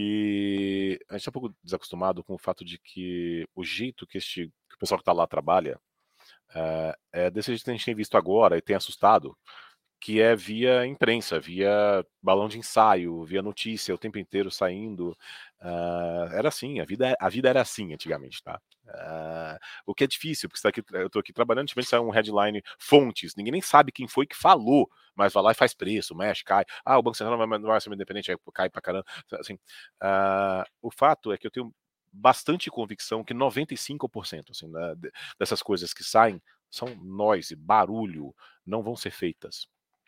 Speaker 3: que a gente está um pouco desacostumado com o fato de que o jeito que, este, que o pessoal que está lá trabalha é, é desse jeito que a gente tem visto agora e tem assustado, que é via imprensa, via balão de ensaio, via notícia o tempo inteiro saindo. Uh, era assim, a vida, a vida era assim antigamente, tá? Uh, o que é difícil, porque aqui, eu tô aqui trabalhando, antigamente sai um headline, fontes, ninguém nem sabe quem foi que falou, mas vai lá e faz preço, mexe, cai. Ah, o Banco Central não vai, não vai ser independente, aí cai pra caramba. Assim, uh, o fato é que eu tenho bastante convicção que noventa e cinco por cento assim, né, dessas coisas que saem são noise, barulho, não vão ser feitas.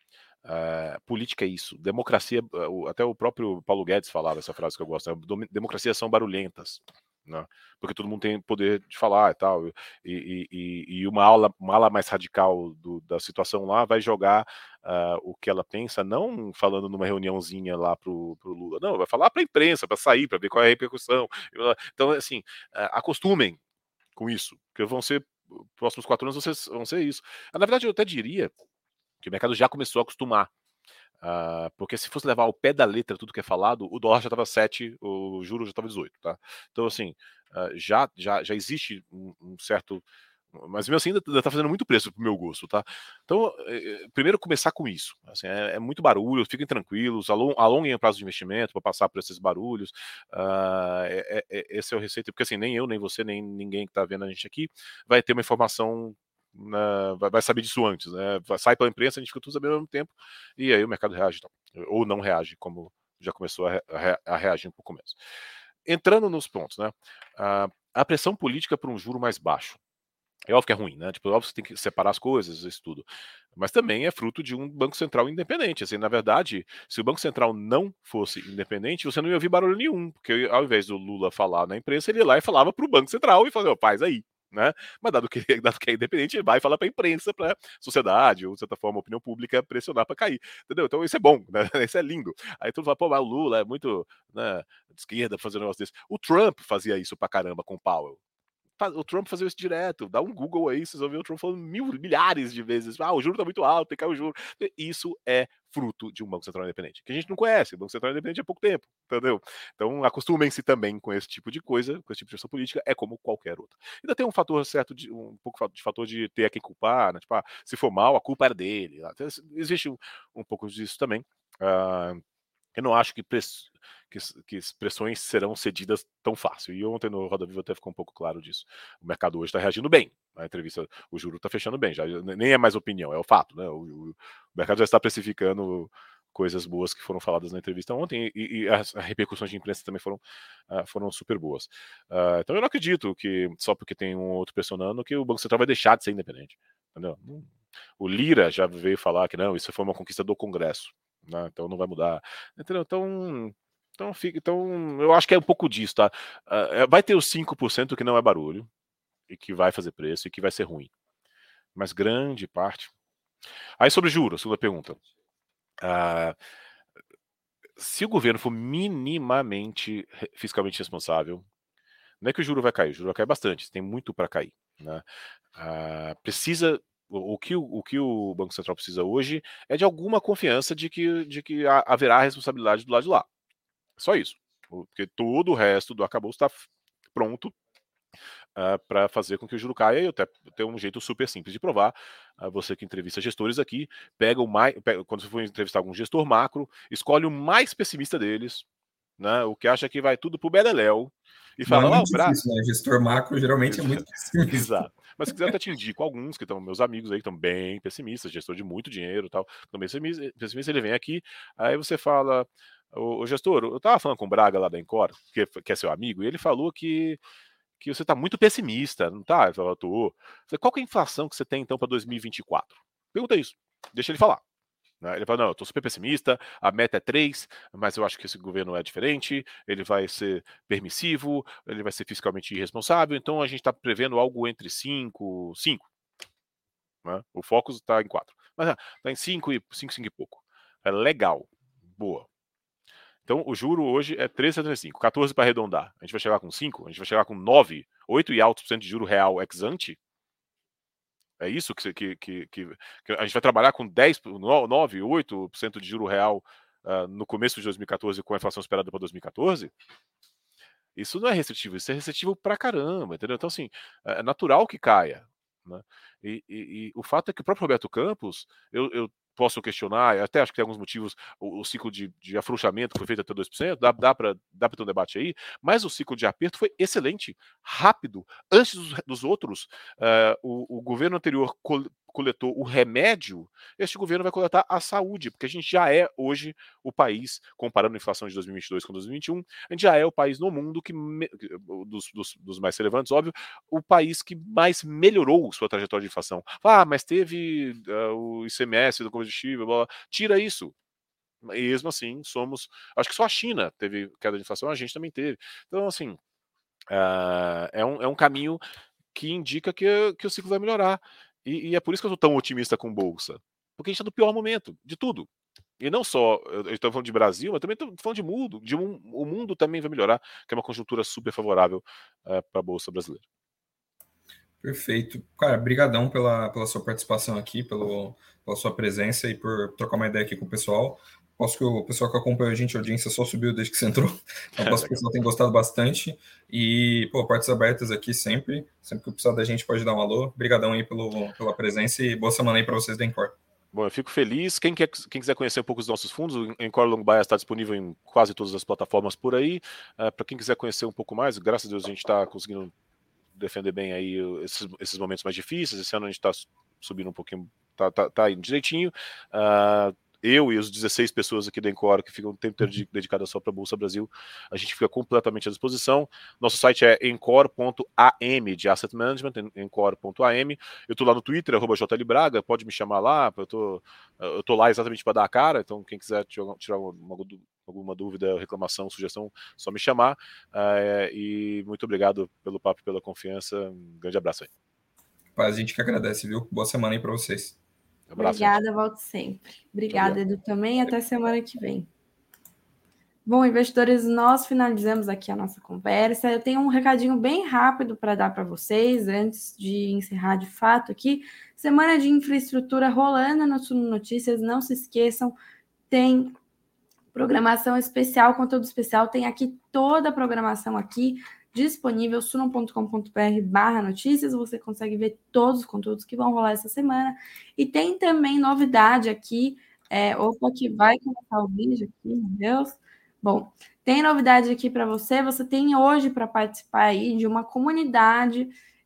Speaker 3: Uh, política é isso, democracia, uh, até o próprio Paulo Guedes falava essa frase que eu gosto, né? Democracias são barulhentas, né? Porque todo mundo tem poder de falar e tal, e, e, e, e uma, ala, uma ala mais radical do, da situação lá vai jogar uh, o que ela pensa, não falando numa reuniãozinha lá pro, pro Lula, não, vai falar para a imprensa, para sair, para ver qual é a repercussão. Então, assim, uh, acostumem com isso, porque vão ser, os próximos quatro anos vão ser, vão ser isso. Na verdade, eu até diria que o mercado já começou a acostumar. Uh, porque se fosse levar ao pé da letra tudo que é falado, o dólar já estava sete, o juro já estava dezoito, tá? Então, assim, uh, já, já, já existe um, um certo... Mas mesmo assim ainda está fazendo muito preço pro meu gosto, tá? Então, eh, primeiro começar com isso. Assim, é, é muito barulho, fiquem tranquilos, along, alonguem o prazo de investimento para passar por esses barulhos. Uh, é, é, esse é o receita, porque assim, nem eu, nem você, nem ninguém que está vendo a gente aqui vai ter uma informação... Na, vai, vai saber disso antes, né? Sai pela imprensa, a gente fica tudo sabendo ao mesmo tempo, e aí o mercado reage, então, ou não reage, como já começou a, a, a reagir um pouco menos. Entrando nos pontos, né? A, a pressão política por um juro mais baixo. É óbvio que é ruim, né? Tipo, é óbvio que você tem que separar as coisas, isso tudo. Mas também é fruto de um Banco Central independente. Assim, na verdade, se o Banco Central não fosse independente, você não ia ouvir barulho nenhum, porque ao invés do Lula falar na imprensa, ele ia lá e falava para o Banco Central e falava, faz aí. Né? Mas dado que, dado que é independente, ele vai falar para a imprensa, para a sociedade, ou de certa forma a opinião pública pressionar para cair, entendeu? Então isso é bom, né? Isso é lindo. Aí todo mundo fala, pô, mas o Lula é muito, né, de esquerda fazer um negócio desse. O Trump fazia isso pra caramba com o Powell. O Trump fazia isso direto, dá um Google aí, vocês vão ver o Trump falando mil, milhares de vezes, ah, o juro tá muito alto, tem que cair o juro. Isso é fruto de um Banco Central independente, que a gente não conhece, o Banco Central independente há pouco tempo, entendeu? Então acostumem-se também com esse tipo de coisa, com esse tipo de gestão política, é como qualquer outra. Ainda tem um fator certo, de, um pouco de fator de ter a quem culpar, né? Tipo, ah, se for mal, a culpa era dele. Então, existe um, um pouco disso também. Uh, eu não acho que, press... que, que pressões serão cedidas tão fácil. E ontem no Roda Viva até ficou um pouco claro disso. O mercado hoje está reagindo bem. A entrevista, o juro está fechando bem. Já, nem é mais opinião, é o fato. Né? O, o, o mercado já está precificando coisas boas que foram faladas na entrevista ontem, e, e as, as repercussões de imprensa também foram, uh, foram super boas. Uh, então eu não acredito que, só porque tem um outro pressionando, que o Banco Central vai deixar de ser independente. Entendeu? O Lira já veio falar que não, isso foi uma conquista do Congresso. Né? Então não vai mudar. Entendeu? Então, Então, fica, então, eu acho que é um pouco disso, tá? Uh, vai ter os cinco por cento que não é barulho, e que vai fazer preço, e que vai ser ruim. Mas grande parte... Aí sobre juros, segunda pergunta. Uh, se o governo for minimamente fiscalmente responsável, não é que o juro vai cair, o juro vai cair bastante, tem muito para cair, né? Uh, precisa... O que o, o que o Banco Central precisa hoje é de alguma confiança de que, de que haverá responsabilidade do lado de lá. Só isso. Porque todo o resto do arcabouço está pronto uh, para fazer com que o juro caia, e até tem um jeito super simples de provar. Uh, você que entrevista gestores aqui, pega o mais, pega, quando você for entrevistar algum gestor macro, escolhe o mais pessimista deles, né, o que acha que vai tudo pro beleléu, e fala...
Speaker 2: Não é
Speaker 3: oh,
Speaker 2: muito difícil, né? Gestor macro geralmente é muito pessimista.
Speaker 3: Exato. Mas se quiser, eu até te indico alguns que estão, meus amigos aí, que estão bem pessimistas, gestor de muito dinheiro e tal, também pessimista, ele vem aqui, aí você fala... O, o gestor, eu tava falando com o Braga lá da Encore, que, que é seu amigo, e ele falou que, que você tá muito pessimista, não tá? Eu falei, tô. Qual que é a inflação que você tem então para dois mil e vinte e quatro? Pergunta isso, deixa ele falar. Né? Ele fala, não, eu tô super pessimista, a meta é três, mas eu acho que esse governo é diferente, ele vai ser permissivo, ele vai ser fiscalmente irresponsável, então a gente tá prevendo algo entre cinco, cinco. Né? O Focus tá em quatro. Mas tá em cinco, e cinco, cinco e pouco. É legal, boa. Então, o juro hoje é três vírgula setenta e cinco, quatorze para arredondar. A gente vai chegar com cinco, a gente vai chegar com nove, oito e altos por cento de juro real ex ante. É isso que, que, que, que a gente vai trabalhar com dez, nove, oito por cento de juro real uh, no começo de dois mil e quatorze, com a inflação esperada para dois mil e quatorze? Isso não é restritivo, isso é restritivo pra caramba, entendeu? Então, assim, é natural que caia. Né? E, e, e o fato é que o próprio Roberto Campos, eu, eu posso questionar, eu até acho que tem alguns motivos, o, o ciclo de, de afrouxamento que foi feito até dois por cento, dá, dá para dá ter um debate aí, mas o ciclo de aperto foi excelente, rápido, antes dos, dos outros. Uh, o, o governo anterior col, coletou o remédio, este governo vai coletar a saúde, porque a gente já é hoje o país, comparando a inflação de dois mil e vinte e dois com dois mil e vinte e um, a gente já é o país no mundo que, dos, dos, dos mais relevantes, óbvio, o país que mais melhorou sua trajetória de inflação. Ah, mas teve uh, o I C M S do combustível, blá, blá. Tira isso. Mesmo assim, somos... Acho que só a China teve queda de inflação, a gente também teve. Então, assim, uh, é, um, é um caminho que indica que, que o ciclo vai melhorar. E, e é por isso que eu estou tão otimista com Bolsa. Porque a gente está no pior momento, de tudo. E não só, eu estou falando de Brasil, mas também estou falando de mundo. De um, o mundo também vai melhorar, que é uma conjuntura super favorável uh, para a Bolsa brasileira.
Speaker 2: Perfeito. Cara, brigadão pela, pela sua participação aqui, pelo, pela sua presença e por trocar uma ideia aqui com o pessoal. Posso que o pessoal que acompanha a gente, a audiência só subiu desde que você entrou. Então, posso que o pessoal tem gostado bastante. E, pô, portas abertas aqui sempre. Sempre que precisar da gente, pode dar um alô. Brigadão aí pelo, pela presença e boa semana aí para vocês da Encore.
Speaker 3: Bom, eu fico feliz. Quem, quer, quem quiser conhecer um pouco dos nossos fundos, o Encore Long Bias está disponível em quase todas as plataformas por aí. Uh, para quem quiser conhecer um pouco mais, graças a Deus a gente está conseguindo defender bem aí esses, esses momentos mais difíceis. Esse ano a gente está subindo um pouquinho, tá, tá, tá indo direitinho. Uh, eu e os dezesseis pessoas aqui da Encore que ficam o tempo inteiro dedicadas só para a Bolsa Brasil, a gente fica completamente à disposição. Nosso site é encore ponto a m de Asset Management, encore ponto a m. Eu tô lá no Twitter, arroba jlbraga, pode me chamar lá, eu tô, eu tô lá exatamente para dar a cara, então quem quiser tirar uma, alguma dúvida, reclamação, sugestão, só me chamar. Uh, e muito obrigado pelo papo e pela confiança. Um grande abraço aí.
Speaker 2: Paz, a gente que agradece, viu? Boa semana aí para vocês.
Speaker 1: Um abraço, Obrigada, gente. Volto sempre. Obrigada, Edu, também. Até semana que vem. Bom, investidores, nós finalizamos aqui a nossa conversa. Eu tenho um recadinho bem rápido para dar para vocês, antes de encerrar de fato aqui. Semana de infraestrutura rolando no Suno Notícias. Não se esqueçam, tem programação especial, conteúdo especial. Tem aqui toda a programação aqui disponível, suno ponto com ponto b r barra notícias, você consegue ver todos os conteúdos que vão rolar essa semana, e tem também novidade aqui, é, opa, que vai começar o vídeo aqui, meu Deus, bom, tem novidade aqui para você, você tem hoje para participar aí de uma comunidade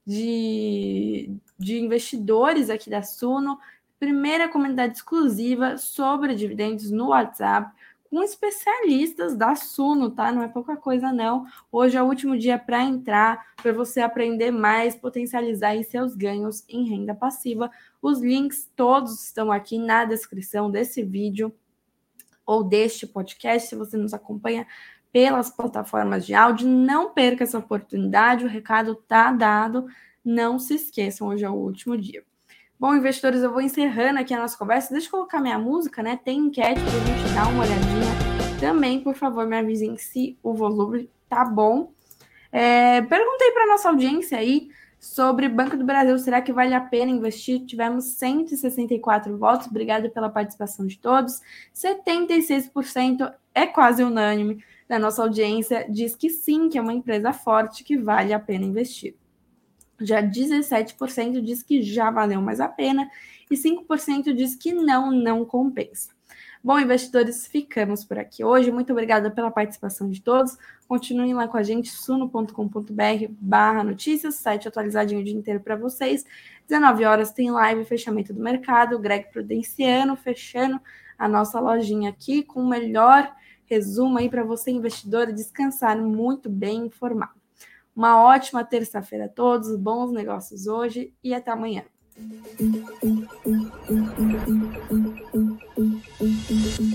Speaker 1: de, de investidores aqui da Suno, primeira comunidade exclusiva sobre dividendos no WhatsApp, com especialistas da Suno, tá? Não é pouca coisa, não. Hoje é o último dia para entrar, para você aprender mais, potencializar aí seus ganhos em renda passiva. Os links todos estão aqui na descrição desse vídeo ou deste podcast, se você nos acompanha pelas plataformas de áudio. Não perca essa oportunidade, o recado está dado, não se esqueçam, hoje é o último dia. Bom, investidores, eu vou encerrando aqui a nossa conversa. Deixa eu colocar minha música, né? Tem enquete para a gente dar uma olhadinha. Também, por favor, me avisem se o volume tá bom. É, perguntei para nossa audiência aí sobre Banco do Brasil, será que vale a pena investir? Tivemos cento e sessenta e quatro votos, obrigada pela participação de todos. setenta e seis por cento, é quase unânime, da nossa audiência diz que sim, que é uma empresa forte, que vale a pena investir. Já dezessete por cento diz que já valeu mais a pena e cinco por cento diz que não, não compensa. Bom, investidores, ficamos por aqui hoje. Muito obrigada pela participação de todos. Continuem lá com a gente, suno ponto com ponto br barra notícias, site atualizadinho o dia inteiro para vocês. dezenove horas tem live, fechamento do mercado, Greg Prudenciano fechando a nossa lojinha aqui com o melhor resumo aí para você, investidor, descansar muito bem informado. Uma ótima terça-feira a todos, bons negócios hoje e até amanhã.